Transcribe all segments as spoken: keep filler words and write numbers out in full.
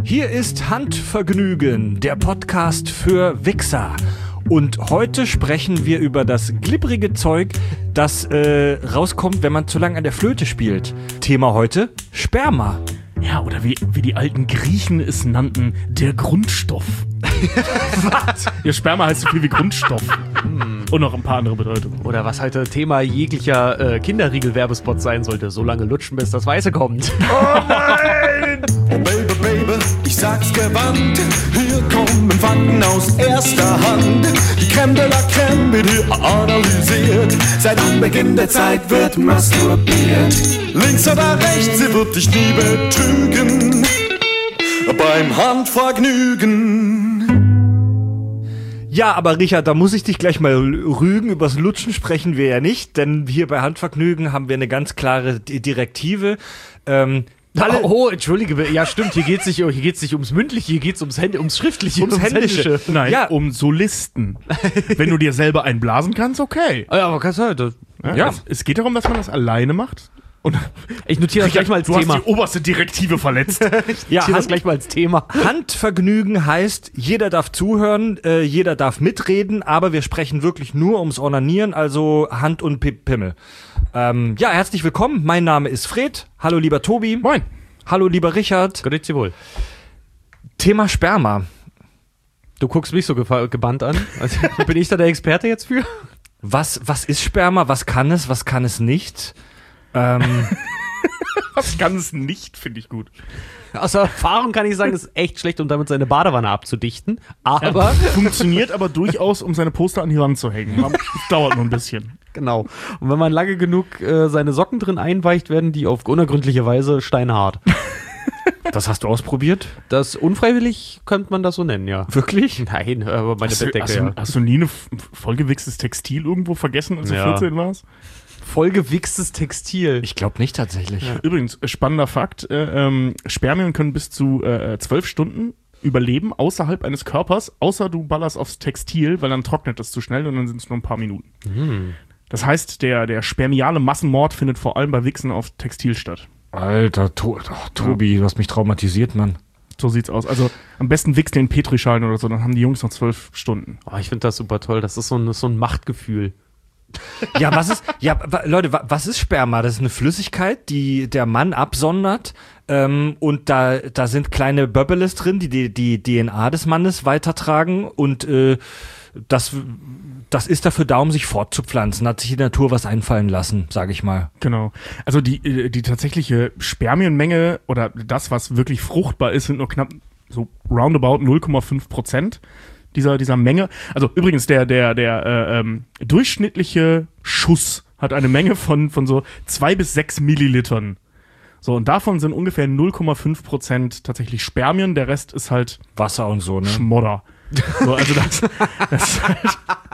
Hier ist Handvergnügen, der Podcast für Wichser. Und heute sprechen wir über das glibbrige Zeug, das äh, rauskommt, wenn man zu lange an der Flöte spielt. Thema heute: Sperma. Ja, oder wie, wie die alten Griechen es nannten, der Grundstoff. Was? Ja, Sperma heißt so viel wie Grundstoff. Hm. Und noch ein paar andere Bedeutungen. Oder was halt Thema jeglicher äh, Kinderriegel-Werbespot sein sollte. So lange lutschen, bis das Weiße kommt. Oh nein! Oh Baby, Baby, ich sag's gewandt. Hier kommen Fakten aus erster Hand. Die Crème de la Crème wird hier analysiert. Seit Anbeginn der Zeit wird masturbiert. Links oder rechts, sie wird dich nie betrügen. Beim Handvergnügen. Ja, aber Richard, da muss ich dich gleich mal rügen. Übers Lutschen sprechen wir ja nicht, denn hier bei Handvergnügen haben wir eine ganz klare D- Direktive. Ähm, Alle oh, entschuldige, ja stimmt, hier geht's nicht, hier geht's nicht ums Mündliche, hier geht's ums, Händ- ums Schriftliche, ums, ums Händische. Händische. Nein, ja. um Solisten. Wenn du dir selber einblasen kannst, okay. Ja, aber kannst du halt. Ja, Ja. Es, es geht darum, dass man das alleine macht. Und Ich notiere das gleich mal als du Thema. hast die oberste Direktive verletzt. Ich Ja, notiere das Hand- gleich mal als Thema. Handvergnügen heißt, jeder darf zuhören, äh, jeder darf mitreden, aber wir sprechen wirklich nur ums Onanieren, also Hand und P- Pimmel. Ähm, ja, herzlich willkommen. Mein Name ist Fred. Hallo, lieber Tobi. Moin. Hallo, lieber Richard. Grüezi wohl. Thema Sperma. Du guckst mich so gefa- gebannt an. Also, bin ich da der Experte jetzt für? Was, was ist Sperma? Was kann es? Was kann es nicht? Ähm, Das kann es nicht, finde ich gut. Aus Erfahrung kann ich sagen, es ist echt schlecht, um damit seine Badewanne abzudichten. Aber, Funktioniert aber durchaus, um seine Poster an die Wand zu hängen. Das dauert nur ein bisschen. genau. Und wenn man lange genug äh, seine Socken drin einweicht, werden die auf unergründliche Weise steinhart. das hast du ausprobiert? Das unfreiwillig könnte man das so nennen, ja. Wirklich? Nein, aber meine Hast du, Bettdecke, hast, du, ja. hast du nie ein vollgewichstes Textil irgendwo vergessen, als du Ja. vierzehn warst? Vollgewichstes Textil. Ich glaube nicht tatsächlich. Übrigens, äh, spannender Fakt, äh, ähm, Spermien können bis zu äh, zwölf Stunden überleben außerhalb eines Körpers, außer du ballerst aufs Textil, weil dann trocknet es zu schnell und dann sind es nur ein paar Minuten. Hm. Das heißt, der, der spermiale Massenmord findet vor allem bei Wichsen auf Textil statt. Alter, to- oh, Tobi, du hast mich traumatisiert, Mann. So sieht's aus. Also am besten wichst in Petrischalen oder so, dann haben die Jungs noch zwölf Stunden. Oh, ich finde das super toll. Das ist so ein, so ein Machtgefühl. Ja, was ist, ja, wa- Leute, wa- was ist Sperma? Das ist eine Flüssigkeit, die der Mann absondert, ähm, und da, da sind kleine Böbbeles drin, die die, die D N A des Mannes weitertragen und, äh, das, das ist dafür da, um sich fortzupflanzen. Hat sich die Natur was einfallen lassen, sage ich mal. Genau. Also die, äh, die tatsächliche Spermienmenge oder das, was wirklich fruchtbar ist, sind nur knapp so roundabout null Komma fünf Prozent dieser, dieser Menge. Also übrigens, der, der, der äh, ähm, durchschnittliche Schuss hat eine Menge von, von so zwei bis sechs Millilitern. So, und davon sind ungefähr null Komma fünf Prozent tatsächlich Spermien, der Rest ist halt Wasser und so, ne? Schmodder. So, also das, das ist halt,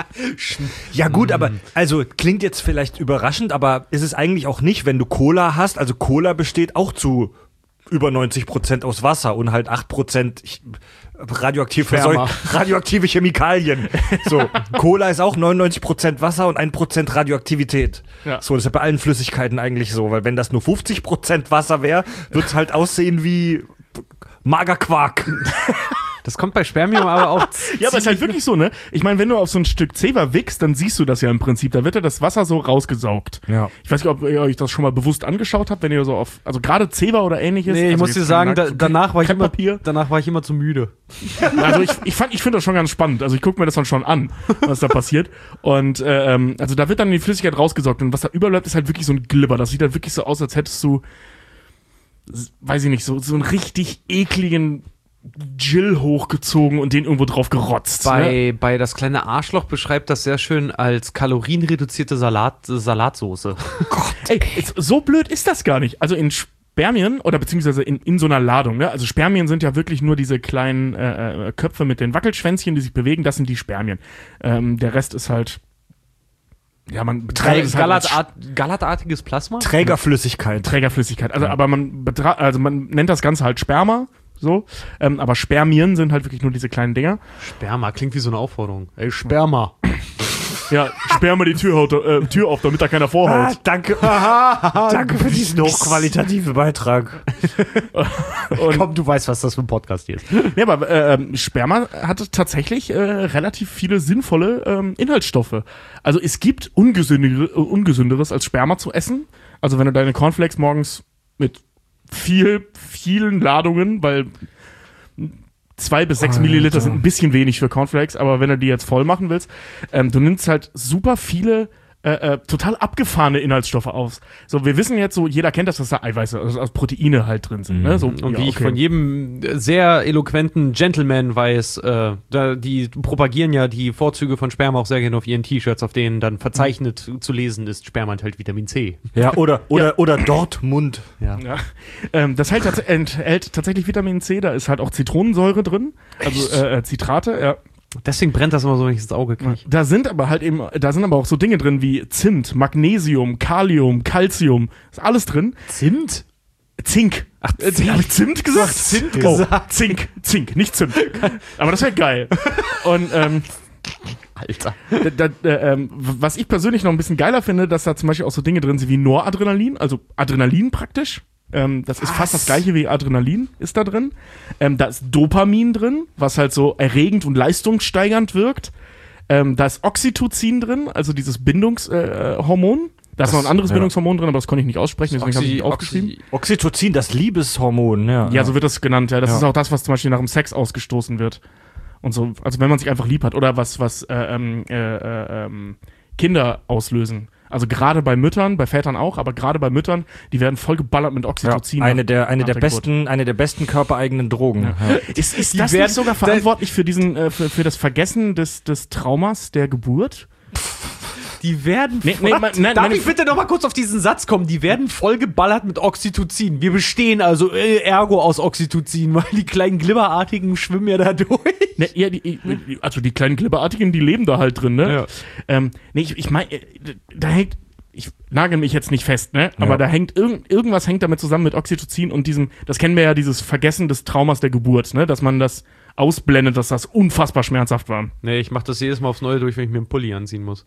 Ja gut, aber also klingt jetzt vielleicht überraschend, aber ist es eigentlich auch nicht, wenn du Cola hast. Also Cola besteht auch zu über neunzig Prozent aus Wasser und halt acht Prozent ich- radioaktive, Sperma. Verseu- radioaktive Chemikalien. So, Cola ist auch neunundneunzig Prozent Wasser und ein Prozent Radioaktivität. Ja. So, das ist ja bei allen Flüssigkeiten eigentlich so, weil wenn das nur fünfzig Prozent Wasser wäre, wird es halt aussehen wie Magerquark. Das kommt bei Spermium aber auch. ja, aber es ist halt wirklich so, ne? Ich meine, wenn du auf so ein Stück Zewa wickst, dann siehst du das ja im Prinzip. Da wird ja das Wasser so rausgesaugt. Ja. Ich weiß nicht, ob ihr euch das schon mal bewusst angeschaut habt, wenn ihr so auf, also gerade Zewa oder ähnliches. Nee, ich also muss jetzt dir kein sagen, Lack, da, so danach, war ich immer, Krepppapier. danach war ich immer zu müde. Also ich, ich, fand- ich finde das schon ganz spannend. Also ich gucke mir das dann schon an, was da passiert. Und äh, ähm, also da wird dann die Flüssigkeit rausgesaugt und was da überbleibt, ist halt wirklich so ein Glibber. Das sieht halt wirklich so aus, als hättest du, s- weiß ich nicht, so, so einen richtig ekligen Jill hochgezogen und den irgendwo drauf gerotzt. Ne? Bei, bei Das kleine Arschloch beschreibt das sehr schön als kalorienreduzierte Salat, Salatsoße. Ey, jetzt, so blöd ist das gar nicht. Also in Spermien oder beziehungsweise in, in so einer Ladung, ne? Also Spermien sind ja wirklich nur diese kleinen äh, äh, Köpfe mit den Wackelschwänzchen, die sich bewegen, das sind die Spermien. Ähm, der Rest ist halt, ja, man betreibt es halt als Gallatart, Gallertartiges Plasma? Trägerflüssigkeit. Trägerflüssigkeit. Also, aber man betra- also man nennt das Ganze halt Sperma, so. Ähm, aber Spermien sind halt wirklich nur diese kleinen Dinger. Sperma, klingt wie so eine Aufforderung. Ey, Sperma. Ja, sperr mal die Tür, haut, äh, Tür auf, damit da keiner Ah, vorhaut. danke. Danke für diesen hochqualitativen Beitrag. Und komm, du weißt, was das für ein Podcast hier ist. Ja, aber äh, ähm, Sperma hat tatsächlich äh, relativ viele sinnvolle ähm, Inhaltsstoffe. Also es gibt ungesündere, äh, Ungesünderes als Sperma zu essen. Also wenn du deine Cornflakes morgens mit viel, vielen Ladungen, weil zwei bis sechs Milliliter sind ein bisschen wenig für Cornflakes, aber wenn du die jetzt voll machen willst, ähm, du nimmst halt super viele Äh, äh, total abgefahrene Inhaltsstoffe aus. So, wir wissen jetzt so, jeder kennt das, dass da Eiweiße, also, also Proteine halt drin sind. Ne? So, Und ja, wie ich okay. von jedem sehr eloquenten Gentleman weiß, äh, da, die propagieren ja die Vorzüge von Sperma auch sehr gerne auf ihren T-Shirts, auf denen dann verzeichnet zu lesen ist, Sperma enthält Vitamin C. Ja, oder, oder, ja. oder Dortmund. Ja. Ja. Ähm, das hält, tats- enthält tatsächlich Vitamin C, da ist halt auch Zitronensäure drin, also äh, Zitrate, ja. Deswegen brennt das immer so, wenn ich ins Auge kriege. Da sind aber halt eben, da sind aber auch so Dinge drin wie Zimt, Magnesium, Kalium, Calcium, ist alles drin. Zimt? Zink. Ach, Äh, Zink. Hab ich Zimt gesagt? Zimt oh, gesagt. Zink, Zink, nicht Zimt. Aber das wäre geil. Und ähm, Alter. da, da, ähm, was ich persönlich noch ein bisschen geiler finde, dass da zum Beispiel auch so Dinge drin sind wie Noradrenalin, also Adrenalin praktisch. Ähm, das ist Was? fast das gleiche wie Adrenalin, ist da drin. Ähm, da ist Dopamin drin, was halt so erregend und leistungssteigernd wirkt. Ähm, da ist Oxytocin drin, also dieses Bindungshormon. Äh, da ist Das- noch ein anderes ja. Bindungshormon drin, aber das konnte ich nicht aussprechen, deswegen habe ich nicht aufgeschrieben. Oxytocin, das Liebeshormon, ja. Ja, so wird das genannt, ja. Das Ja. ist auch das, was zum Beispiel nach dem Sex ausgestoßen wird. Und so, also wenn man sich einfach lieb hat. Oder was, was äh, ähm, äh, äh, ähm, Kinder auslösen. Also gerade bei Müttern, bei Vätern auch, aber gerade bei Müttern, die werden voll geballert mit Ja, Oxytocin. eine der, eine nach der der besten, eine der besten körpereigenen Drogen. Ja. Ja. Ist, ist Die das werden- nicht sogar verantwortlich für diesen, äh, für, für das Vergessen des, des Traumas der Geburt? Die werden Nee, nee, Was? mein- nein, Darf meine- ich bitte noch mal kurz auf diesen Satz kommen? Die werden voll geballert mit Oxytocin. Wir bestehen also äh, ergo aus Oxytocin, weil die kleinen Glibberartigen schwimmen ja da durch. Ne, ja, die, die- also die kleinen Glibberartigen, die leben da halt drin, ne? Ja. Ähm, nee, ich, ich meine, da hängt, ich nagel mich jetzt nicht fest, ne? Aber Ja. da hängt irgend, irgendwas hängt damit zusammen mit Oxytocin und diesem, das kennen wir ja, dieses Vergessen des Traumas der Geburt, ne? Dass man das ausblendet, dass das unfassbar schmerzhaft war. Nee, ich mach das jedes Mal aufs Neue durch, wenn ich mir einen Pulli anziehen muss.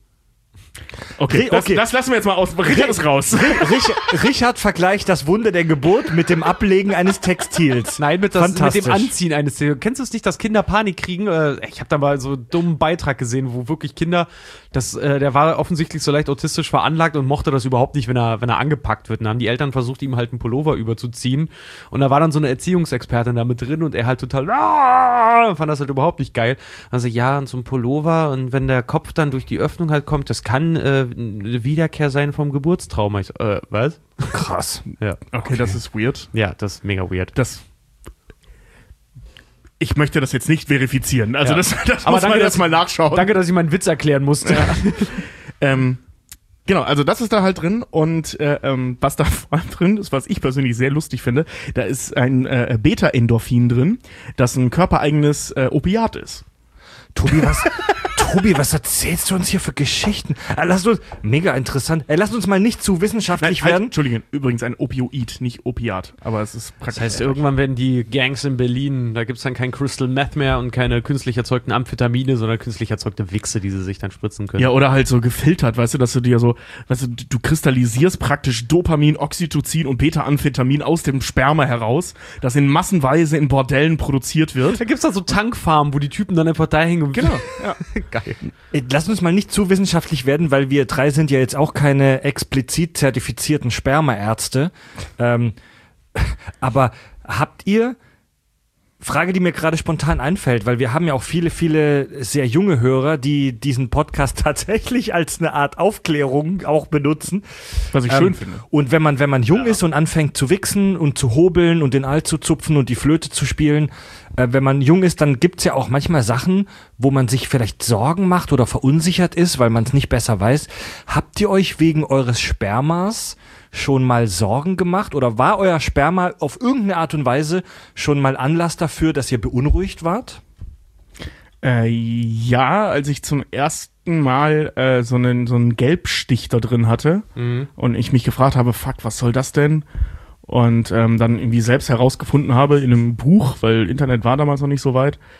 Okay, Ri- das, okay. das lassen wir jetzt mal aus. Richard ist raus. Rich, Richard vergleicht das Wunder der Geburt mit dem Ablegen eines Textils. Nein, mit, das, mit Fantastisch. dem Anziehen eines. Kennst du es nicht, dass Kinder Panik kriegen? Äh, Ich habe da mal so einen dummen Beitrag gesehen, wo wirklich Kinder, das, äh, der war offensichtlich so leicht autistisch veranlagt und mochte das überhaupt nicht, wenn er, wenn er angepackt wird. Und dann haben die Eltern versucht, ihm halt einen Pullover überzuziehen. Und da war dann so eine Erziehungsexpertin da mit drin und er halt total, ah, fand das halt überhaupt nicht geil. Also ja, und so ein Pullover und wenn der Kopf dann durch die Öffnung halt kommt, das kann äh, eine Wiederkehr sein vom Geburtstrauma. Ich, so, äh, was? Krass. Ja. Okay, das ist weird. Ja, das ist mega weird. Das. Ich möchte das jetzt nicht verifizieren. Also Ja. das, das Aber muss danke, man dass- jetzt mal nachschauen. Danke, dass ich meinen Witz erklären musste. Ähm, genau, also das ist da halt drin und äh, ähm, was da vor allem drin ist, was ich persönlich sehr lustig finde, da ist ein äh, Beta-Endorphin drin, das ein körpereigenes äh, Opiat ist. Tobi, was, Tobi, was erzählst du uns hier für Geschichten? Äh, Lass uns, mega interessant. Äh, lass uns mal nicht zu wissenschaftlich halt, werden. Entschuldigung, übrigens ein Opioid, nicht Opiat, aber es ist praktisch. Das heißt, irgendwann werden die Gangs in Berlin, da gibt's dann kein Crystal Meth mehr und keine künstlich erzeugten Amphetamine, sondern künstlich erzeugte Wichse, die sie sich dann spritzen können. Ja, oder halt so gefiltert, weißt du, dass du dir so, weißt du, du kristallisierst praktisch Dopamin, Oxytocin und Beta-Amphetamin aus dem Sperma heraus, das in massenweise in Bordellen produziert wird. Da gibt's dann so Tankfarmen, wo die Typen dann einfach da hängen und Genau, ja. geil. Äh, Lass uns mal nicht zu wissenschaftlich werden, weil wir drei sind ja jetzt auch keine explizit zertifizierten Spermaärzte. Ähm, aber habt ihr, Frage, die mir gerade spontan einfällt, weil wir haben ja auch viele, viele sehr junge Hörer, die diesen Podcast tatsächlich als eine Art Aufklärung auch benutzen. Was ich Ähm, schön finde. Und wenn man, wenn man jung ist und anfängt zu wichsen und zu hobeln und den Alt zu zupfen und die Flöte zu spielen, äh, wenn man jung ist, dann gibt's ja auch manchmal Sachen, wo man sich vielleicht Sorgen macht oder verunsichert ist, weil man es nicht besser weiß. Habt ihr euch wegen eures Spermas schon mal Sorgen gemacht oder war euer Sperma auf irgendeine Art und Weise schon mal Anlass dafür, dass ihr beunruhigt wart? Äh, ja, als ich zum ersten Mal äh, so einen so einen Gelbstich da drin hatte Mhm. und ich mich gefragt habe, fuck, was soll das denn? Und ähm, dann irgendwie selbst herausgefunden habe in einem Buch, weil Internet war damals noch nicht so weit,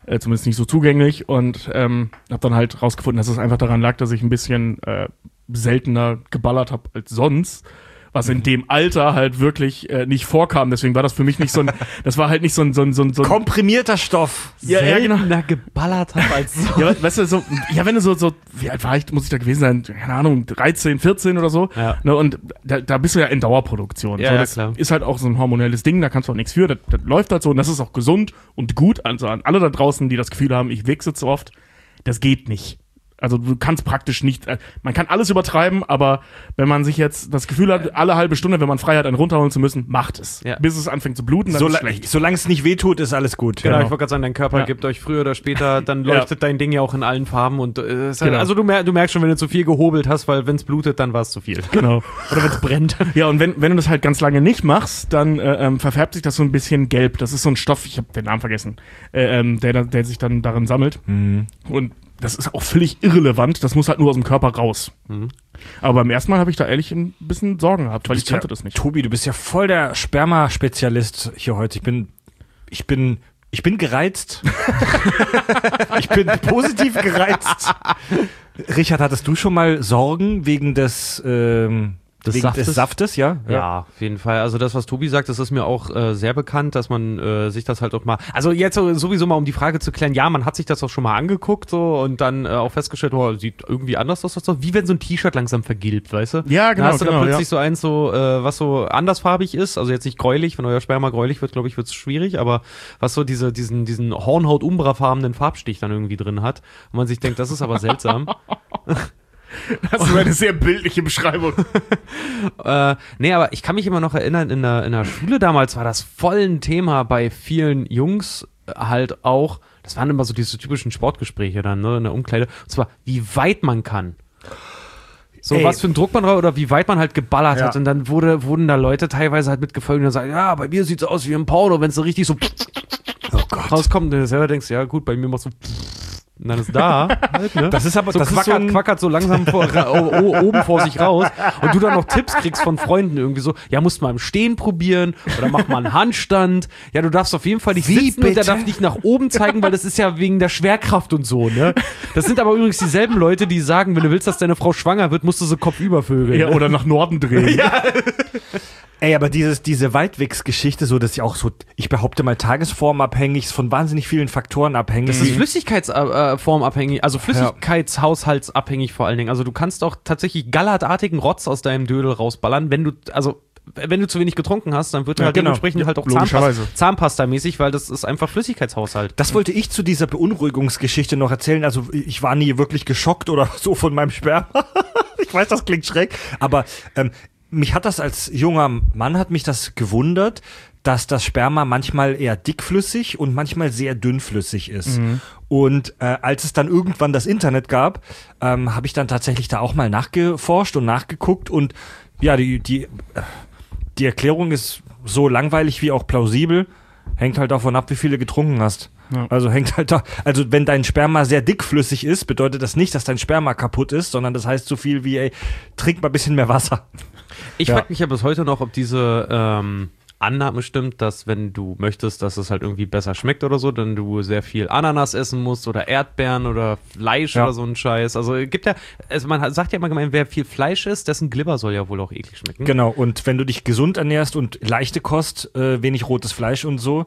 Äh, zumindest nicht so zugänglich. Und ähm, habe dann halt rausgefunden, dass es einfach daran lag, dass ich ein bisschen äh, seltener geballert habe als sonst. Was in dem Alter halt wirklich äh, nicht vorkam. Deswegen war das für mich nicht so ein, das war halt nicht so ein, so ein, so ein, so ein komprimierter Stoff. Ja, ja, genau. Seltener geballert hat als so. Ja, weißt du, so, ja, wenn du so, so, wie alt war ich, muss ich da gewesen sein, keine Ahnung, dreizehn, vierzehn oder so. Ja. Ne, und da, da bist du ja in Dauerproduktion. Ja, so, ja, das klar. ist halt auch so ein hormonelles Ding, da kannst du auch nichts für, das, das läuft halt so und das ist auch gesund und gut. Also an alle da draußen, die das Gefühl haben, ich wichse zu oft, das geht nicht. Also du kannst praktisch nicht, äh, man kann alles übertreiben, aber wenn man sich jetzt das Gefühl hat, alle halbe Stunde, wenn man frei hat, einen runterholen zu müssen, macht es. Ja. Bis es anfängt zu bluten, dann So ist es la- schlecht. Solange es nicht wehtut, ist alles gut. Genau, Genau. ich wollte gerade sagen, dein Körper Ja. gibt euch früher oder später, dann leuchtet dein Ding ja auch in allen Farben und äh, ist halt, Genau. also du, mer- du merkst schon, wenn du zu viel gehobelt hast, weil wenn es blutet, dann war es zu viel. Genau. Oder wenn es brennt. Ja, und wenn, wenn du das halt ganz lange nicht machst, dann äh, ähm, verfärbt sich das so ein bisschen gelb. Das ist so ein Stoff, ich habe den Namen vergessen, äh, ähm, der, der sich dann darin sammelt. Mhm. Und das ist auch völlig irrelevant, das muss halt nur aus dem Körper raus. Mhm. Aber beim ersten Mal habe ich da ehrlich ein bisschen Sorgen gehabt, weil ich kannte ja, das nicht. Tobi, du bist ja voll der Sperma-Spezialist hier heute. Ich bin, ich bin, ich bin gereizt. Ich bin positiv gereizt. Richard, hattest du schon mal Sorgen wegen des, ähm, Des wegen Saftes? des Saftes, ja? Ja, auf jeden Fall. Also das, was Tobi sagt, das ist mir auch äh, sehr bekannt, dass man äh, sich das halt auch mal, also jetzt so- sowieso mal, um die Frage zu klären, ja, man hat sich das auch schon mal angeguckt so und dann äh, auch festgestellt, oh, sieht irgendwie anders aus, das doch, wie wenn so ein T-Shirt langsam vergilbt, weißt du? Ja, genau, Dann hast du genau, dann plötzlich ja. so eins, so, äh, was so andersfarbig ist, also jetzt nicht gräulich, wenn euer Sperma gräulich wird, glaube ich, wird es schwierig, aber was so diese, diesen, diesen Hornhaut-Umbra-farbenen Farbstich dann irgendwie drin hat und man sich denkt, das ist aber seltsam. Das ist eine sehr bildliche Beschreibung. Äh, nee, aber ich kann mich immer noch erinnern, in der, in der Schule damals war das voll ein Thema bei vielen Jungs äh, halt auch. Das waren immer so diese typischen Sportgespräche dann, ne, in der Umkleide. Und zwar, wie weit man kann. So, Ey. was für einen Druck man drauf oder wie weit man halt geballert Ja. hat. Und dann wurde, wurden da Leute teilweise halt mitgefolgt und dann sagen, ja, bei mir sieht's aus wie im Porno, wenn es so richtig so Oh Gott. rauskommt. Und du selber denkst, ja gut, bei mir machst du und dann ist da halt, ne? Das ist aber, so das quackert, ist so ein, quackert so langsam vor, ra- o- o- oben vor sich raus und du dann noch Tipps kriegst von Freunden irgendwie so, ja, musst mal im Stehen probieren oder mach mal einen Handstand. Ja, du darfst auf jeden Fall nicht Wie sitzen und der bitte? darf nicht nach oben zeigen, weil das ist ja wegen der Schwerkraft und so, ne? Das sind aber übrigens dieselben Leute, die sagen, wenn du willst, dass deine Frau schwanger wird, musst du sie kopfüber vögeln. Ja, ne? oder nach Norden drehen. Ja. ey, aber dieses, diese Weitwichs-Geschichte, so, das ist ja auch so, ich behaupte mal, tagesformabhängig, ist von wahnsinnig vielen Faktoren abhängig. Das ist flüssigkeitsformabhängig, also flüssigkeitshaushaltsabhängig vor allen Dingen. Also du kannst auch tatsächlich gallertartigen Rotz aus deinem Dödel rausballern, wenn du, also wenn du zu wenig getrunken hast, dann wird Ja, halt genau. dementsprechend Ja, halt auch logischerweise. Zahnpasta, Zahnpasta-mäßig, weil das ist einfach Flüssigkeitshaushalt. Das wollte ich zu dieser Beunruhigungsgeschichte noch erzählen. Also ich war nie wirklich geschockt oder so von meinem Sperma. Ich weiß, das klingt schräg, aber ähm, mich hat das als junger Mann, hat mich das gewundert, dass das Sperma manchmal eher dickflüssig und manchmal sehr dünnflüssig ist. Und äh, als es dann irgendwann das Internet gab, ähm, habe ich dann tatsächlich da auch mal nachgeforscht und nachgeguckt und ja, die, die, äh, die Erklärung ist so langweilig wie auch plausibel. Hängt halt davon ab, wie viel du getrunken hast. Ja. Also hängt halt da, also wenn dein Sperma sehr dickflüssig ist, bedeutet das nicht, dass dein Sperma kaputt ist, sondern das heißt so viel wie, ey, trink mal ein bisschen mehr Wasser. Ich Ja. frage mich ja bis heute noch, ob diese ähm, Annahme stimmt, dass wenn du möchtest, dass es halt irgendwie besser schmeckt oder so, dann du sehr viel Ananas essen musst oder Erdbeeren oder Fleisch Ja. oder so ein Scheiß. Also es gibt ja, also man hat- sagt ja immer gemein, wer viel Fleisch isst, dessen Glibber soll ja wohl auch eklig schmecken. Genau, und wenn du dich gesund ernährst und leichte Kost, äh, wenig rotes Fleisch und so,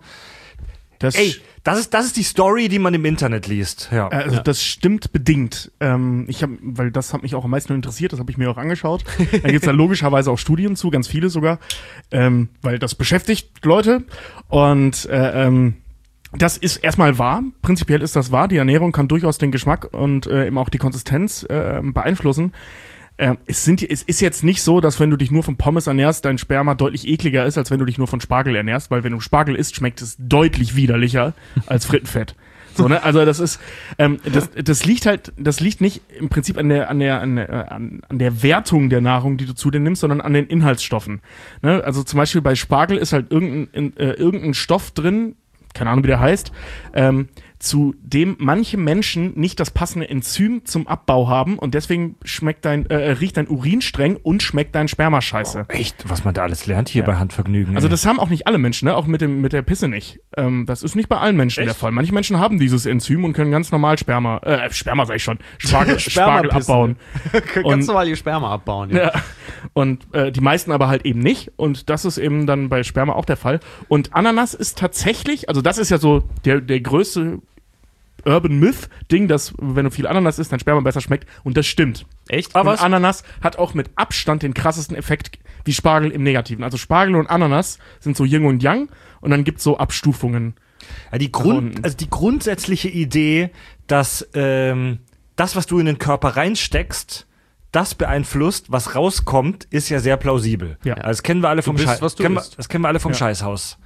Das, ey, das ist, das ist die Story, die man im Internet liest. Ja. äh, also das stimmt bedingt. Ähm, ich hab, weil das hat mich auch am meisten interessiert, das habe ich mir auch angeschaut. Da gibt es da logischerweise auch Studien zu, ganz viele sogar, ähm, weil das beschäftigt Leute. Und äh, ähm, das ist erstmal wahr. Prinzipiell ist das wahr. Die Ernährung kann durchaus den Geschmack und äh, eben auch die Konsistenz äh, beeinflussen. Äh, es, sind, es ist jetzt nicht so, dass wenn du dich nur von Pommes ernährst, dein Sperma deutlich ekliger ist, als wenn du dich nur von Spargel ernährst, weil wenn du Spargel isst, schmeckt es deutlich widerlicher als Frittenfett. So, ne? Also das ist, ähm, das, das liegt halt, das liegt nicht im Prinzip an der, an der, an der, an, an der Wertung der Nahrung, die du zu dir nimmst, sondern an den Inhaltsstoffen. Ne? Also zum Beispiel bei Spargel ist halt irgendein, in, äh, irgendein Stoff drin, keine Ahnung, wie der heißt, ähm, zu dem manche Menschen nicht das passende Enzym zum Abbau haben und deswegen schmeckt dein, äh, riecht dein Urin streng und schmeckt dein Sperma scheiße. Oh, echt? Was man da alles lernt hier Ja. bei Handvergnügen. Also ey. das haben auch nicht alle Menschen, ne? Auch mit, dem, mit der Pisse nicht. Ähm, das ist nicht bei allen Menschen Echt? der Fall. Manche Menschen haben dieses Enzym und können ganz normal Sperma, äh, Sperma sag ich schon, Spargel, Spargel abbauen. Kannst Und- du mal ihr Sperma abbauen. Ja. Ja. Und äh, die meisten aber halt eben nicht. Und das ist eben dann bei Sperma auch der Fall. Und Ananas ist tatsächlich, also das ist ja so der, der größte Urban Myth-Ding, dass wenn du viel Ananas isst, dein Sperma besser schmeckt. Und das stimmt. Echt? Aber Was? Ananas hat auch mit Abstand den krassesten Effekt wie Spargel im Negativen. Also Spargel und Ananas sind so Yin und Yang. Und dann gibt's so Abstufungen. Ja, die, Grund, Und- also die grundsätzliche Idee, dass ähm, das, was du in den Körper reinsteckst, das beeinflusst, was rauskommt, ist ja sehr plausibel. Ja. Also das kennen wir alle vom, bist, Schei- was du kennen wir, bist. das kennen wir alle vom Ja. Scheißhaus.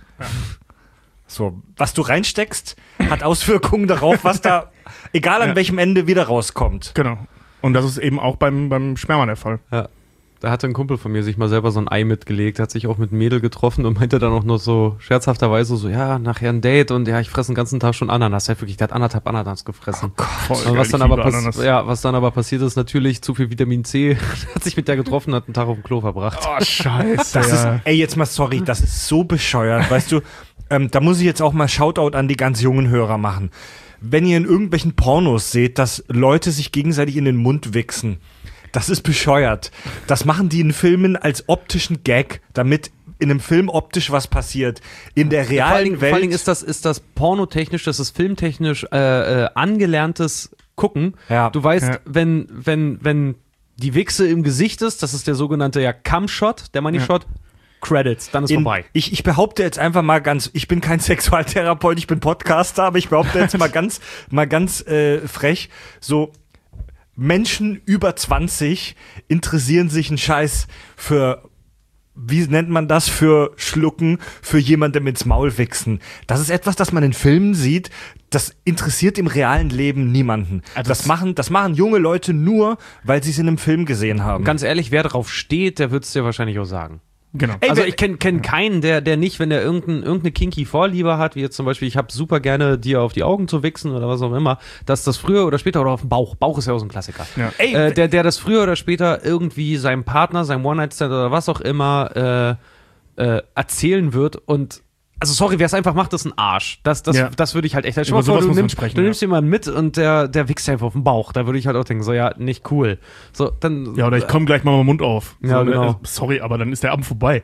So, was du reinsteckst, hat Auswirkungen darauf, was da, egal an Ja. welchem Ende, wieder rauskommt. Genau. Und das ist eben auch beim, beim Sperma der Fall. Ja. Da hatte ein Kumpel von mir sich mal selber so ein Ei mitgelegt, hat sich auch mit einem Mädel getroffen und meinte dann auch noch so scherzhafterweise so, ja, nachher ein Date und ja, ich fresse den ganzen Tag schon Ananas. Ja, wirklich, der hat anderthalb Ananas gefressen. Voll Und geil, was ich dann aber liebe pass- Ananas. ja, was dann aber passiert ist, natürlich zu viel Vitamin C. Hat sich mit der getroffen, hat einen Tag auf dem Klo verbracht. Oh, scheiße. Das ja. ist, ey, jetzt mal sorry, das ist so bescheuert, weißt du, ähm, da muss ich jetzt auch mal Shoutout an die ganz jungen Hörer machen. Wenn ihr in irgendwelchen Pornos seht, dass Leute sich gegenseitig in den Mund wichsen, das ist bescheuert. Das machen die in Filmen als optischen Gag, damit in einem Film optisch was passiert. In der realen vor allen Dingen, Welt. vor allen Dingen ist das, ist das pornotechnisch, das ist filmtechnisch äh, äh, angelerntes Gucken. Ja. Du weißt, Ja. wenn, wenn, wenn die Wichse im Gesicht ist, das ist der sogenannte ja Cum-Shot, der Money-Shot, Credits, dann ist in, vorbei. ich, ich behaupte jetzt einfach mal ganz, ich bin kein Sexualtherapeut, ich bin Podcaster, aber ich behaupte jetzt mal ganz, mal ganz äh, frech, so Menschen über zwanzig interessieren sich einen Scheiß für, wie nennt man das, für Schlucken, für jemandem ins Maul wichsen. Das ist etwas, das man in Filmen sieht, das interessiert im realen Leben niemanden. Also das das- machen, das machen junge Leute nur, weil sie es in einem Film gesehen haben. Ganz ehrlich, wer drauf steht, der wird es dir wahrscheinlich auch sagen. Genau. Ey, Also wer- ich kenne kenn keinen, der, der nicht, wenn der irgendein, irgendeine kinky Vorliebe hat, wie jetzt zum Beispiel, ich habe super gerne dir auf die Augen zu wichsen oder was auch immer, dass das früher oder später oder auf dem Bauch, Bauch ist ja auch so ein Klassiker, Ja. Ey, äh, der, der das früher oder später irgendwie seinem Partner, seinem One-Night-Stand oder was auch immer äh, äh, erzählen wird und also sorry, wer es einfach macht, ist ein Arsch. Das, das, Ja. das würde ich halt echt. Stell dir Über mal vor, sowas du muss man nimmst, sprechen, du ja. nimmst jemanden mit und der, der wichst einfach auf den Bauch. Da würde ich halt auch denken, so ja, nicht cool. So, dann. Ja, oder ich komme gleich mal mit dem Mund auf. Ja, so, ne, genau. äh, Sorry, aber dann ist der Abend vorbei.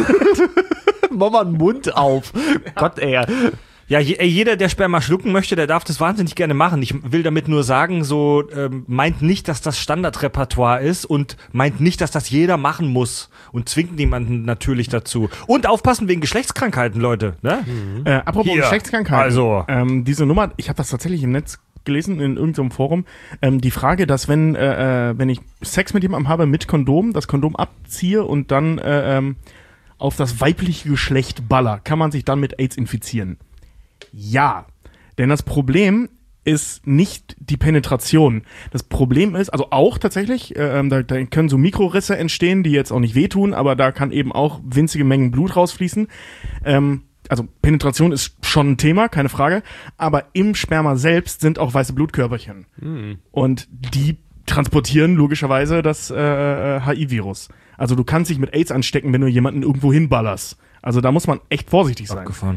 mach mal einen Mund auf. Gott, ey. Ja, je, ey, jeder, der Sperma schlucken möchte, der darf das wahnsinnig gerne machen. Ich will damit nur sagen, so ähm, meint nicht, dass das Standardrepertoire ist und meint nicht, dass das jeder machen muss und zwingt niemanden natürlich dazu. Und aufpassen wegen Geschlechtskrankheiten, Leute. Ne? Äh, apropos Hier, Geschlechtskrankheiten. also. Ähm, diese Nummer, ich habe das tatsächlich im Netz gelesen, in irgendeinem Forum. Ähm, die Frage, dass wenn, äh, äh, wenn ich Sex mit jemandem habe mit Kondom, das Kondom abziehe und dann äh, ähm, auf das weibliche Geschlecht baller, kann man sich dann mit AIDS infizieren? Ja. Denn das Problem ist nicht die Penetration. Das Problem ist, also auch tatsächlich, äh, ähm, da, da können so Mikrorisse entstehen, die jetzt auch nicht wehtun, aber da kann eben auch winzige Mengen Blut rausfließen. Ähm, also Penetration ist schon ein Thema, keine Frage, aber im Sperma selbst sind auch weiße Blutkörperchen. Und die transportieren logischerweise das äh, äh, H I-Virus. Also du kannst dich mit AIDS anstecken, wenn du jemanden irgendwo hinballerst. Also da muss man echt vorsichtig sein. Abgefahren.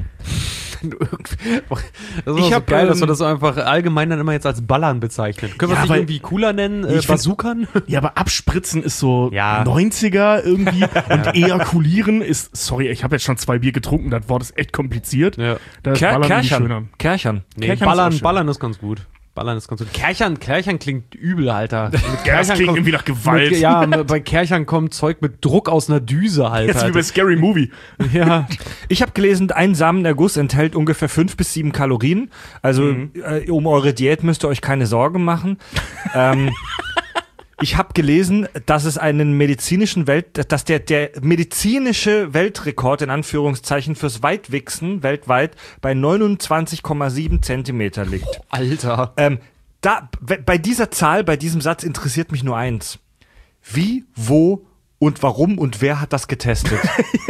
Das ist Ich ich so hab, geil, dass ähm, wir das so einfach allgemein dann immer jetzt als Ballern bezeichnen. Können wir Ja, es nicht weil- irgendwie cooler nennen? Äh, Ich find- Bazookan? Ja, aber abspritzen ist so Ja. neunziger irgendwie und ejakulieren ist, sorry, ich habe jetzt schon zwei Bier getrunken, das Wort ist echt kompliziert. Ja. Da ist Ker Ballern irgendwie schöner. Kerchern. Kerchern. Nee, Kerchern ist auch Ballern, schön. Ballern ist ganz gut. Ballern ist ganz gut. Kerchern, Kerchern klingt übel, Alter. Mit Ja, das Kerchern klingt kommt- irgendwie nach Gewalt. Mit, ja, mit- bei Kerchern kommt Zeug mit Druck aus einer Düse, Alter. Jetzt wie bei Scary Movie. ja. Ich habe gelesen, ein Samenerguss enthält ungefähr fünf bis sieben Kalorien. Also Mhm. äh, um eure Diät müsst ihr euch keine Sorgen machen. ähm, ich habe gelesen, dass es einen medizinischen Welt, dass der der medizinische Weltrekord in Anführungszeichen fürs Weitwichsen weltweit bei neunundzwanzig Komma sieben Zentimeter liegt. Alter. Ähm, da, b- bei dieser Zahl, bei diesem Satz interessiert mich nur eins. Wie, wo Und warum und wer hat das getestet?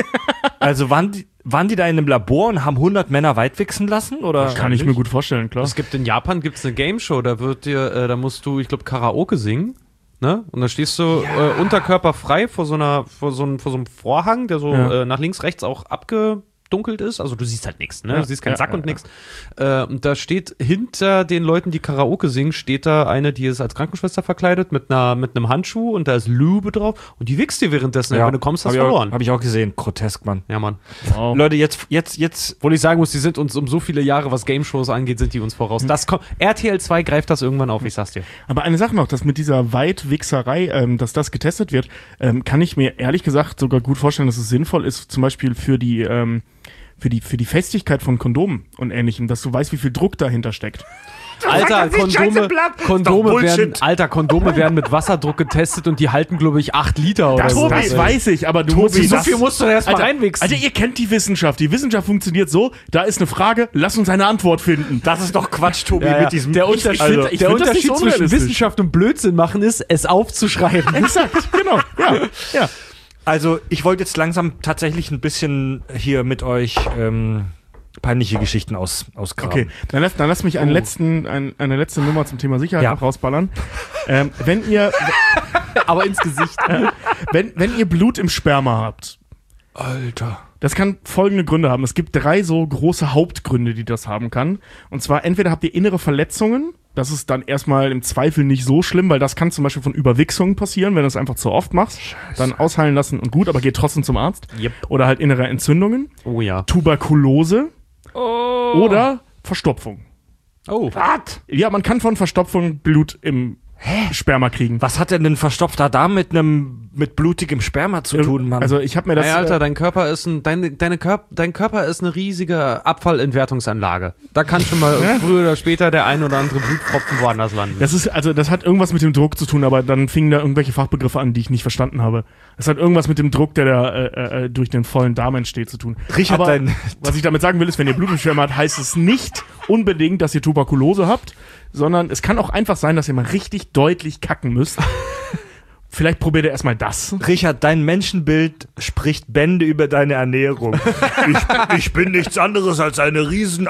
Also waren die, waren die da in einem Labor und haben hundert Männer weitwichsen lassen? Oder? Kann ich mir gut vorstellen, klar. Es gibt in Japan gibt's eine Game Show, da wird dir, äh, da musst du, ich glaube, Karaoke singen. Ne? Und da stehst du ja. äh, unterkörperfrei vor so einer, vor so einem, vor so einem Vorhang, der so Ja. äh, nach links, rechts auch abgedunkelt ist. Also du siehst halt nichts, ne? Ja. Du siehst keinen Ja, Sack ja, und nichts. Äh, und da steht hinter den Leuten, die Karaoke singen, steht da eine, die ist als Krankenschwester verkleidet mit einer, mit einem Handschuh und da ist Lube drauf und die wichst dir währenddessen. Ja. Wenn du kommst, hast du verloren. Habe ich auch gesehen. Grotesk, Mann. Ja, Mann. Wow. Leute, jetzt, jetzt, jetzt. Obwohl ich sagen muss, die sind uns um so viele Jahre, was Game-Shows angeht, sind die uns voraus. Das kommt, R T L zwei greift das irgendwann auf, ich sag's dir. Aber eine Sache noch, dass mit dieser Weitwichserei, ähm, dass das getestet wird, ähm, kann ich mir ehrlich gesagt sogar gut vorstellen, dass es sinnvoll ist, zum Beispiel für die, ähm, für die, für die Festigkeit von Kondomen und Ähnlichem, dass du weißt, wie viel Druck dahinter steckt. Alter, Kondome, Kondome Bullshit. werden, Alter, Kondome werden mit Wasserdruck getestet und die halten, glaube ich, acht Liter oder Das, so. das weiß ich, aber du Tobi, musst so das, viel musst du da erst mal Alter, reinwichsen. Alter, ihr kennt die Wissenschaft. Die Wissenschaft funktioniert so, da ist eine Frage, lass uns eine Antwort finden. Das ist doch Quatsch, Tobi, Ja, ja. mit diesem. Der Unterschied, also, ich der find das nicht Unterschied so zwischen unrealistisch. Wissenschaft und Blödsinn machen ist, es aufzuschreiben. Exakt, genau. Ja, ja. Also, ich wollte jetzt langsam tatsächlich ein bisschen hier mit euch ähm, peinliche Geschichten aus, ausgraben. Okay, dann lass, dann lass mich einen Oh. letzten, ein, eine letzte Nummer zum Thema Sicherheit Ja. noch rausballern. Ähm, wenn ihr, Aber ins Gesicht. wenn, wenn ihr Blut im Sperma habt, Alter. das kann folgende Gründe haben. Es gibt drei so große Hauptgründe, die das haben kann. Und zwar entweder habt ihr innere Verletzungen. Das ist dann erstmal im Zweifel nicht so schlimm, weil das kann zum Beispiel von Überwichsungen passieren, wenn du es einfach zu oft machst. Dann ausheilen lassen und gut, aber geht trotzdem zum Arzt. Yep. Oder halt innere Entzündungen, Oh ja. Tuberkulose Oh. oder Verstopfung. Oh. Was? Ja, man kann von Verstopfung Blut im Sperma kriegen. Was hat denn ein verstopfter Darm mit einem mit blutigem Sperma zu tun, Mann? Also ich habe mir das... Ey, Alter, äh, dein Körper ist ein, deine, deine Körp, dein Körper ist eine riesige Abfallentwertungsanlage. Da kann schon mal früher oder später der ein oder andere Blutpropfen woanders landen. Das ist, also das hat irgendwas mit dem Druck zu tun, aber dann fingen da irgendwelche Fachbegriffe an, die ich nicht verstanden habe. Das hat irgendwas mit dem Druck, der da äh, äh, durch den vollen Darm entsteht, zu tun. Richard, aber dein- was ich damit sagen will, ist, wenn ihr Blut im Sperma habt, heißt es nicht unbedingt, dass ihr Tuberkulose habt, sondern es kann auch einfach sein, dass ihr mal richtig deutlich kacken müsst. Vielleicht probiert ihr erstmal das. Richard, dein Menschenbild spricht Bände über deine Ernährung. ich, ich bin nichts anderes als eine riesen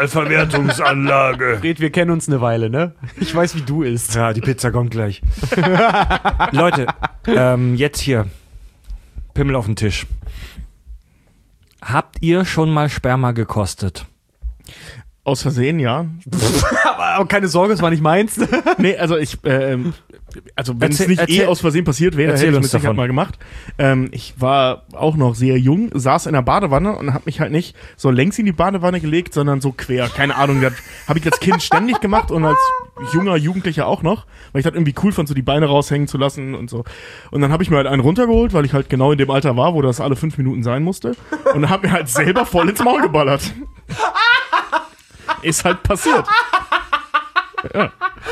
Abfallverwertungsanlage. Fred, wir kennen uns eine Weile, ne? Ich weiß, wie du isst. Ja, die Pizza kommt gleich. Leute, ähm, jetzt hier. Pimmel auf den Tisch. Habt ihr schon mal Sperma gekostet? Aus Versehen, ja. Aber keine Sorge, es war nicht meins. Nee, also ich, ähm, also wenn es Erzähl- nicht eh erzähl- aus Versehen passiert wäre, erzähl hätte ich uns mit Sicherheit davon. mal gemacht. Ähm, ich war auch noch sehr jung, saß in der Badewanne und habe mich halt nicht so längs in die Badewanne gelegt, sondern so quer. Keine Ahnung, das habe ich als Kind ständig gemacht und als junger Jugendlicher auch noch, weil ich das irgendwie cool fand, so die Beine raushängen zu lassen und so. Und dann habe ich mir halt einen runtergeholt, weil ich halt genau in dem Alter war, wo das alle fünf Minuten sein musste und habe mir halt selber voll ins Maul geballert. Ist halt passiert. Ja.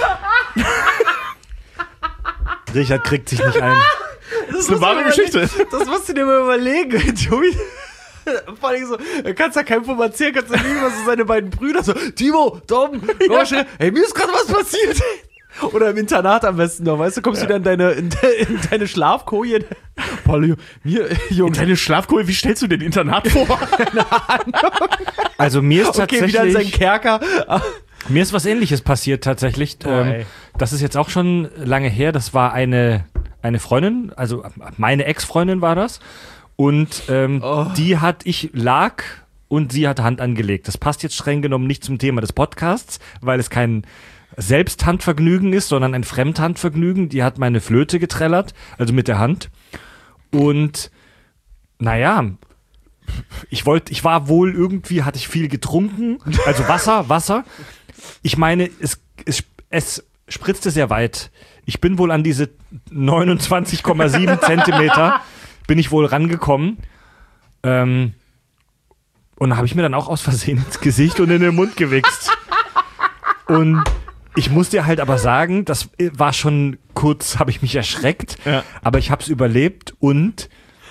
Richard kriegt sich nicht ein. Das ist eine wahre Geschichte. Das musst du dir mal überlegen, Joey. Vor allem so, er kannst ja keinem vom erzählen, kannst du nicht was so seine beiden Brüder so, Timo, Tom, komm mal schnell, ey, mir ist gerade was passiert. Oder im Internat am besten noch, weißt du, kommst Ja. du dann in deine, in, de, in deine Schlafkoje. Paul, mir, Junge. Deine Schlafkohle, wie stellst du den Internat vor? Also mir ist Okay, wieder in seinen tatsächlich, Kerker. mir ist was Ähnliches passiert tatsächlich. Ähm, ey. das ist jetzt auch schon lange her. Das war eine, eine Freundin, also meine Ex-Freundin war das. Und ähm, Oh. die hat, ich lag und sie hat Hand angelegt. Das passt jetzt streng genommen nicht zum Thema des Podcasts, weil es kein Selbsthandvergnügen ist, sondern ein Fremdhandvergnügen. Die hat meine Flöte getrellert, also mit der Hand. Und naja, ich wollte, ich war wohl irgendwie, hatte ich viel getrunken, also Wasser, Wasser. Ich meine, es, es, es spritzte sehr weit. Ich bin wohl an diese neunundzwanzig Komma sieben Zentimeter bin ich wohl rangekommen. Ähm, und da habe ich mir dann auch aus Versehen ins Gesicht und in den Mund gewichst. Und ich muss dir halt aber sagen, das war schon kurz, habe ich mich erschreckt, Ja. aber ich habe es überlebt und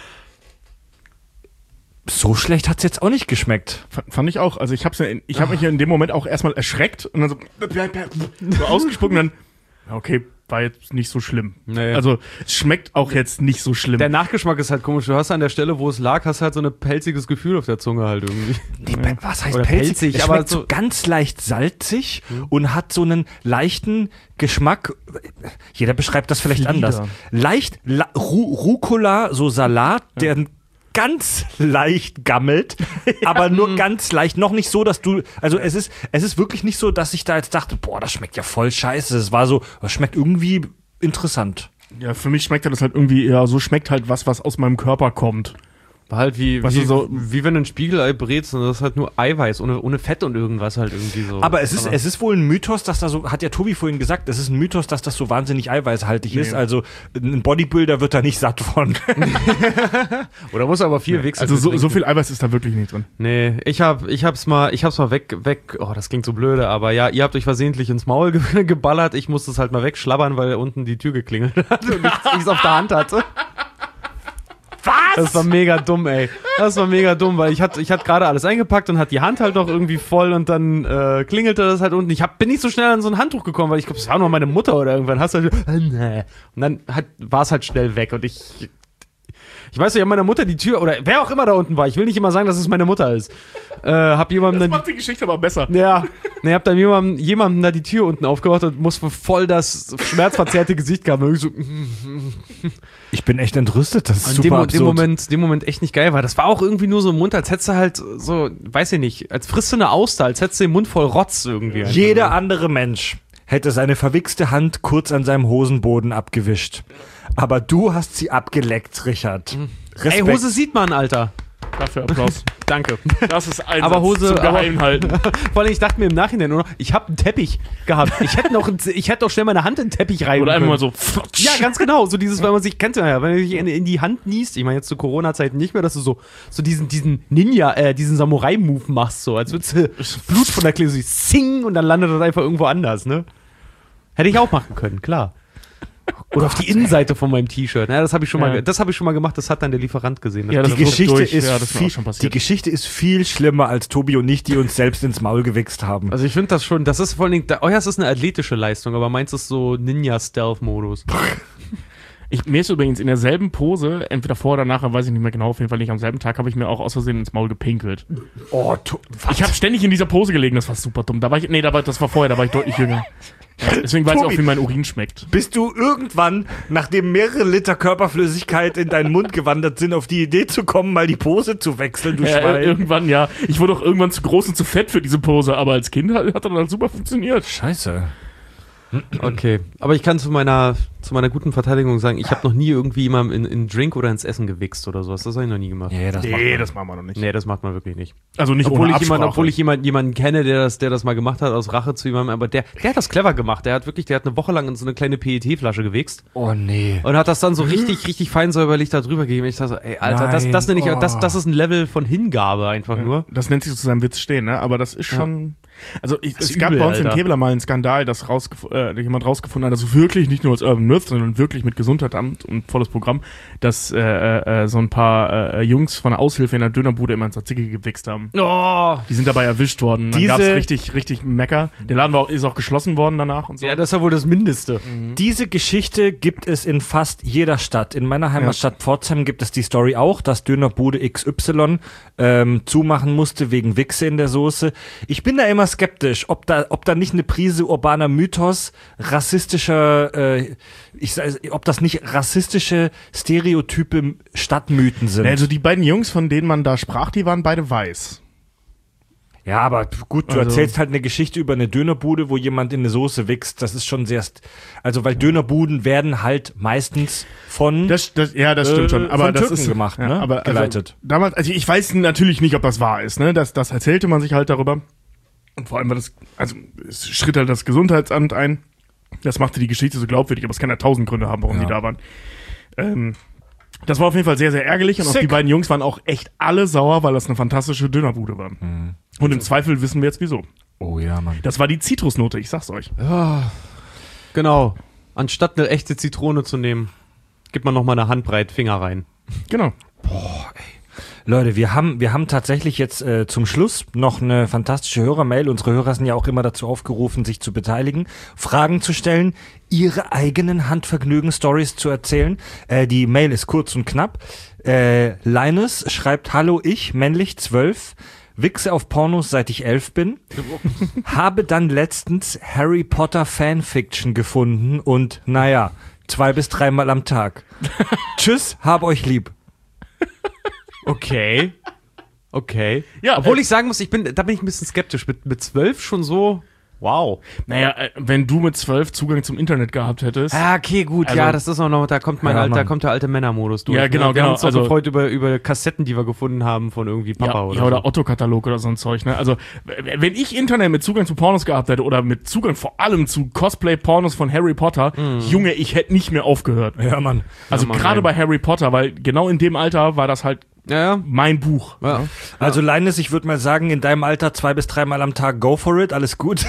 so schlecht hat es jetzt auch nicht geschmeckt. F- Fand ich auch. Also ich hab's ja in, ich habe mich ja in dem Moment auch erstmal erschreckt und dann so, so ausgespuckt und dann, okay, war jetzt nicht so schlimm. Nee. Also es schmeckt auch jetzt nicht so schlimm. Der Nachgeschmack ist halt komisch. Du hast an der Stelle, wo es lag, hast halt so ein pelziges Gefühl auf der Zunge halt irgendwie. Nee, was heißt Oder pelzig? pelzig, Es aber schmeckt so so- ganz leicht salzig und hat so einen leichten Geschmack. Jeder beschreibt das vielleicht Flieder. anders. Leicht La Ru Rucola, so Salat, der ganz leicht gammelt, aber nur ganz leicht, noch nicht so, dass du, also es ist, es ist wirklich nicht so, dass ich da jetzt dachte, boah, das schmeckt ja voll scheiße. Es war so, das schmeckt irgendwie interessant. Ja, für mich schmeckt das halt irgendwie, ja, so schmeckt halt was, was aus meinem Körper kommt. War halt wie, Weißt wie, du, so- wie wenn du ein Spiegelei brätst und das ist halt nur Eiweiß, ohne, ohne Fett und irgendwas halt irgendwie so. Aber es ist, es ist wohl ein Mythos, dass da so, hat ja Tobi vorhin gesagt, es ist ein Mythos, dass das so wahnsinnig eiweißhaltig ist. Also ein Bodybuilder wird da nicht satt von. Oder muss aber viel wichsen. Also für so, trinken. so viel Eiweiß ist da wirklich nicht drin. Nee, ich hab, ich hab's mal, ich hab's mal weg, weg, oh, das klingt so blöde, aber ja, ihr habt euch versehentlich ins Maul ge geballert, ich musste es halt mal wegschlabbern, weil unten die Tür geklingelt hat und ich ich's auf der Hand hatte. Was? Das war mega dumm, ey. Das war mega dumm, weil ich hatte, ich hatte gerade alles eingepackt und hatte die Hand halt noch irgendwie voll und dann äh, klingelte das halt unten. Ich hab, bin nicht so schnell an so ein Handtuch gekommen, weil ich glaube, es war nur meine Mutter oder irgendwann. Hast du halt, äh, nee. Und dann hat, war es halt schnell weg und ich, ich weiß nicht, ob meine Mutter die Tür oder wer auch immer da unten war. Ich will nicht immer sagen, dass es meine Mutter ist. Äh, hab jemandem Das dann macht die Geschichte aber besser. ja, ne, hab dann jemandem, jemandem da die Tür unten aufgemacht und muss voll das schmerzverzerrte Gesicht gehabt. Und ich so, Ich bin echt entrüstet, das ist in super dem, absurd. dem Moment, dem Moment echt nicht geil war. Das war auch irgendwie nur so im Mund, als hättest du halt so, weiß ich nicht, als frisst du eine Auster, als hättest du den Mund voll Rotz irgendwie. einfach Jeder nur. andere Mensch hätte seine verwichste Hand kurz an seinem Hosenboden abgewischt. Aber du hast sie abgeleckt, Richard. Respekt. Ey, Hose sieht man, Alter. Dafür Applaus. Danke. Das ist ein Aber Satz Hose- zum aber- Geheimhalten. Vor allem, ich dachte mir im Nachhinein nur noch, ich habe einen Teppich gehabt. Ich hätte noch, ich hätte doch schnell meine Hand in den Teppich rein Oder können. einfach mal so. Ja, ganz genau. So dieses, wenn man sich kennt, ja, wenn man sich in, in die Hand niest. Ich meine, jetzt zu Corona-Zeiten nicht mehr, dass du so, so diesen, diesen Ninja, äh, diesen Samurai-Move machst, so, als würdest du Blut von der Kleber so sing und dann landet das einfach irgendwo anders, ne? Hätte ich auch machen können, klar. Oder auf die Innenseite von meinem T-Shirt. Ja, das habe ich schon Ja. mal, das habe ich schon mal gemacht. Das hat dann der Lieferant gesehen. Das Ja, Die das wird Geschichte, durch. ist Ja, das ist mir viel, auch schon die passiert. Geschichte ist viel schlimmer als Tobi und ich, die uns selbst ins Maul gewichst haben. Also ich finde das schon, das ist vor allen Dingen, da, euer ist eine athletische Leistung, aber meins ist so Ninja-Stealth-Modus. Ich, mir ist übrigens in derselben Pose, entweder vor oder nachher, weiß ich nicht mehr genau, auf jeden Fall nicht am selben Tag, habe ich mir auch aus Versehen ins Maul gepinkelt. Oh, to- Ich habe ständig in dieser Pose gelegen, das war super dumm. Da war ich, nee, da war, das war vorher, da war ich deutlich jünger. Ja, deswegen weiß ich auch, Tobi. wie mein Urin schmeckt. Bist du irgendwann, nachdem mehrere Liter Körperflüssigkeit in deinen Mund gewandert sind, auf die Idee zu kommen, mal die Pose zu wechseln, du Ja, Schwein? irgendwann, ja. Ich wurde auch irgendwann zu groß und zu fett für diese Pose, aber als Kind hat, hat das dann super funktioniert. Scheiße. Okay, aber ich kann zu meiner, zu meiner guten Verteidigung sagen, ich habe noch nie irgendwie jemandem in, in einen Drink oder ins Essen gewichst oder sowas. Das habe ich noch nie gemacht. Ja, das macht Nee, man. das machen wir noch nicht. Nee, das macht man wirklich nicht. Also nicht Obwohl ohne ich, jemanden, Absprache. obwohl ich jemanden, jemanden kenne, der das, der das mal gemacht hat, aus Rache zu jemandem, aber der, der hat das clever gemacht. Der hat wirklich, der hat eine Woche lang in so eine kleine P E T-Flasche gewichst Oh nee. und hat das dann so richtig, richtig fein säuberlich da drüber gegeben. Ich dachte so, ey, Alter, das, das, nenne ich, Nein. das, das ist ein Level von Hingabe einfach nur. Das nennt sich so zu seinem Witz stehen, ne? Aber das ist schon. Also ich, Das es ist gab übel, bei uns Alter. in Kevlar mal einen Skandal, dass rausgef äh, jemand rausgefunden hat, dass wirklich nicht nur als Urban Myth, sondern wirklich mit Gesundheitsamt und volles Programm, dass äh, äh, so ein paar äh, Jungs von der Aushilfe in der Dönerbude immer ins Tzatziki gewichst haben. Oh, Die sind dabei erwischt worden. Dann Diese- gab's richtig, richtig Mecker. Der Laden war auch, ist auch geschlossen worden danach und so. ja, das ist ja wohl das Mindeste. Diese Geschichte gibt es in fast jeder Stadt. In meiner Heimatstadt Pforzheim gibt es die Story auch, dass Dönerbude X Y ähm, zumachen musste wegen Wichse in der Soße. Ich bin da immer skeptisch, ob da, ob da nicht eine Prise urbaner Mythos, rassistischer, äh, ich sag, ob das nicht rassistische Stereotype Stadtmythen sind. Also die beiden Jungs, von denen man da sprach, die waren beide weiß. Ja, aber gut, du Also- erzählst halt eine Geschichte über eine Dönerbude, wo jemand in eine Soße wächst. Das ist schon sehr, st- also weil Dönerbuden werden halt meistens von Das, das, ja, das stimmt Äh, schon. Aber von das Türken ist gemacht, ja, ne? aber, Geleitet. Also, damals, also ich weiß natürlich nicht, ob das wahr ist, ne? Das, das erzählte man sich halt darüber. Und vor allem war das, also es schritt halt das Gesundheitsamt ein. Das machte die Geschichte so glaubwürdig, aber es kann ja tausend Gründe haben, warum Ja. die da waren. Ähm, das war auf jeden Fall sehr, sehr ärgerlich und auch Sick. die beiden Jungs waren auch echt alle sauer, weil das eine fantastische Dönerbude war. Mhm. Und im Zweifel wissen wir jetzt wieso. Oh ja, Mann. Das war die Zitrusnote, ich sag's euch. Genau. Anstatt eine echte Zitrone zu nehmen, gibt man noch mal eine Handbreit Finger rein. Genau. Leute, wir haben, wir haben tatsächlich jetzt äh, zum Schluss noch eine fantastische Hörermail. Unsere Hörer sind ja auch immer dazu aufgerufen, sich zu beteiligen, Fragen zu stellen, ihre eigenen Handvergnügen-Stories zu erzählen. Äh, die Mail ist kurz und knapp. Äh, Linus schreibt, hallo, ich, männlich zwölf, wichse auf Pornos, seit ich elf bin, habe dann letztens Harry Potter Fanfiction gefunden und, naja, zwei bis dreimal am Tag. Tschüss, hab euch lieb. Okay. Okay. Ja, Obwohl äh, ich sagen muss, ich bin, da bin ich ein bisschen skeptisch. Mit, mit zwölf schon so, wow. Naja, äh, wenn du mit zwölf Zugang zum Internet gehabt hättest. Ja, okay, gut. Also- ja, das ist auch noch, da kommt mein Ja, alter, Mann. kommt der alte Männermodus durch. Ja, genau, ne? Wir genau. haben uns doch Also- gefreut über, über Kassetten, die wir gefunden haben von irgendwie Papa ja, oder ja, oder so. Otto-Katalog oder so ein Zeug, ne? Also, w- wenn ich Internet mit Zugang zu Pornos gehabt hätte oder mit Zugang vor allem zu Cosplay-Pornos von Harry Potter, Junge, ich hätte nicht mehr aufgehört. Ja, Mann. Also, Mann, gerade ey. bei Harry Potter, weil genau in dem Alter war das halt Ja, ja. mein Buch. ja. Also Linus, ich würde mal sagen, in deinem Alter zwei bis dreimal am Tag, go for it, alles gut.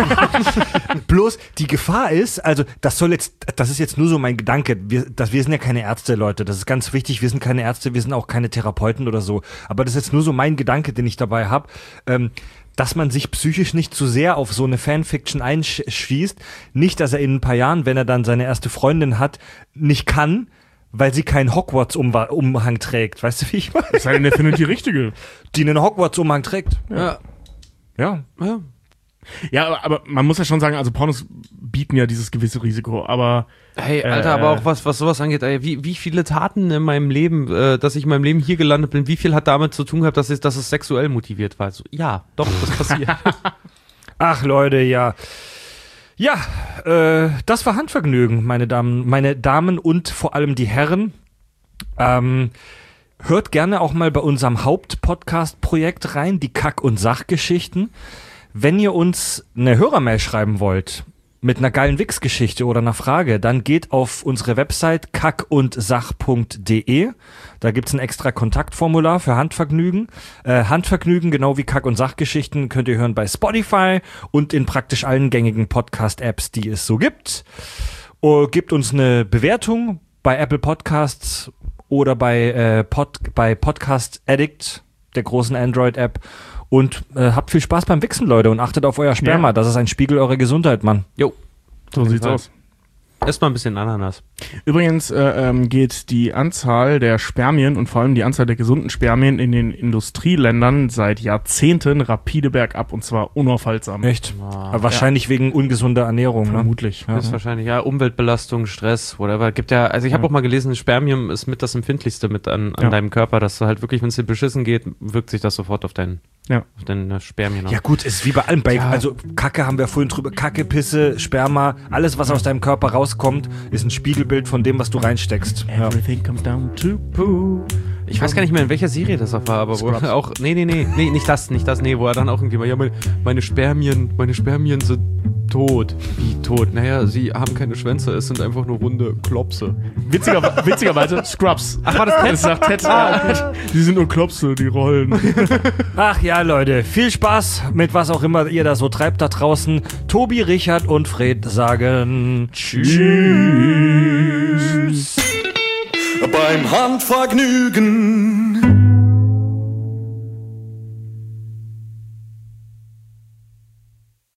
Bloß die Gefahr ist, also das soll jetzt, das ist jetzt nur so mein Gedanke, wir, das, wir sind ja keine Ärzte, Leute, das ist ganz wichtig, wir sind keine Ärzte, wir sind auch keine Therapeuten oder so, aber das ist jetzt nur so mein Gedanke, den ich dabei habe, ähm, dass man sich psychisch nicht zu sehr auf so eine Fanfiction einschießt, nicht, dass er in ein paar Jahren, wenn er dann seine erste Freundin hat, nicht kann, weil sie keinen Hogwarts-Umhang trägt, weißt du, wie ich meine? Es sei denn, der findet die richtige. Die einen Hogwarts-Umhang trägt. Ja. Ja. Ja. Ja, aber, aber man muss ja schon sagen, also Pornos bieten ja dieses gewisse Risiko, aber Hey, Alter, Äh, aber auch was, was sowas angeht, ey, wie, wie viele Taten in meinem Leben, äh, dass ich in meinem Leben hier gelandet bin, wie viel hat damit zu tun gehabt, dass es, dass es sexuell motiviert war? So, ja, doch, das passiert. Ach, Leute, ja. Ja, äh, das war Handvergnügen, meine Damen, meine Damen und vor allem die Herren. Ähm, hört gerne auch mal bei unserem Hauptpodcast-Projekt rein, die Kack- und Sachgeschichten. Wenn ihr uns eine Hörermail schreiben wollt, mit einer geilen Wix-Geschichte oder einer Frage, dann geht auf unsere Website kack und sach punkt de. Da gibt's ein extra Kontaktformular für Handvergnügen. Äh, Handvergnügen, genau wie Kack- und Sachgeschichten, könnt ihr hören bei Spotify und in praktisch allen gängigen Podcast-Apps, die es so gibt. Oh, gebt uns eine Bewertung bei Apple Podcasts oder bei, äh, Pod, bei Podcast Addict, der großen Android-App. Und äh, habt viel Spaß beim Wichsen, Leute, und achtet auf euer Sperma. Ja. Das ist ein Spiegel eurer Gesundheit, Mann. Jo. so sieht's Fall. aus. Erstmal ein bisschen Ananas. Übrigens äh, ähm, geht die Anzahl der Spermien und vor allem die Anzahl der gesunden Spermien in den Industrieländern seit Jahrzehnten rapide bergab und zwar unaufhaltsam. Echt? Ah, Aber wahrscheinlich wegen ungesunder Ernährung, ne? Vermutlich. Ja. Das ist wahrscheinlich, ja, Umweltbelastung, Stress, whatever. Gibt ja, also ich habe Ja. auch mal gelesen, Spermium ist mit das Empfindlichste mit an, an Ja. deinem Körper, dass du halt wirklich, wenn es dir beschissen geht, wirkt sich das sofort auf deinen, Ja. auf deine Spermien aus. Ja gut, ist wie bei allem. Bei, Ja. Also Kacke haben wir vorhin drüber. Kacke, Pisse, Sperma, alles, was aus deinem Körper rauskommt, ist ein Spiegelbild von dem, was du reinsteckst. Ja. Everything comes down to poo. Ich weiß gar nicht mehr, in welcher Serie das auch war, aber wo Scrubs. er auch, nee, nee, nee, nee, nicht das, nicht das, nee, wo er dann auch irgendwie mal, ja, meine, meine Spermien, meine Spermien sind tot. Wie tot? Naja, sie haben keine Schwänze, es sind einfach nur runde Klopse. Witziger, witzigerweise Scrubs. Ach, war das Ted? Das sagt Ted. Ja. Die sind nur Klopse, die rollen. Ach ja, Leute, viel Spaß mit was auch immer ihr da so treibt da draußen. Tobi, Richard und Fred sagen Tschüss. Beim Handvergnügen.